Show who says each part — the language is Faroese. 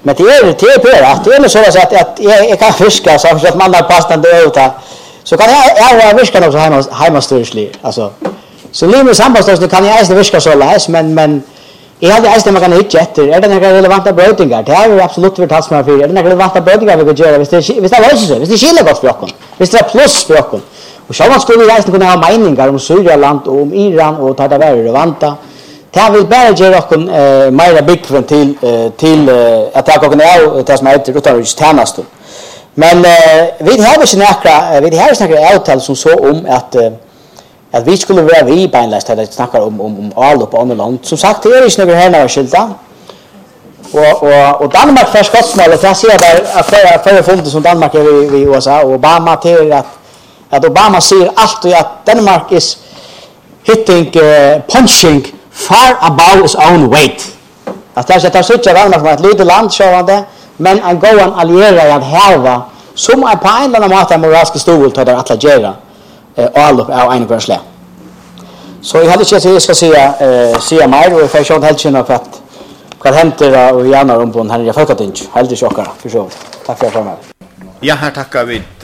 Speaker 1: Men det är på det är så att jag kan fiska så att man har pastan det ut så kan jag viska också hemmastyrslig alltså så livet sammanstås kan jag inte viska så läs men jag hade äst man kan inte efter är det några relevanta brötingar det är absolut för tas man för är det några relevanta brötingar vi kan göra visst det är skillnad gott för oss visst det är plus för oss och så man skulle ju kunna ha meningar om Syrland och om Iran och ta det vara relevanta det vill bara göra oss mer big till att jag kan det som heter utanriks tjänst men vi har snackat avtal som så om att vi skulle vara vi på en last att snacka om all upp på land. Som sagt det är inte några här några skilta. Och Danmark för skottsmålet jag ser där att för fondet som Danmark är i USA och Obama till att Obama säger allt och att Denmark is hitting punching far above its own weight. Att det är så att Danmark var ett litet land så var det men en gåan allierad att häva som är på en eller annan måte moraliska stol tar det att göra all upp av en grönslä. Så jag hade inte att jag ska säga mer och jag får inte helt känna för att vad händer och gärna om på den här jag får inte helt chockad för så. Tack för att jag var med.
Speaker 2: Ja, här tackar vi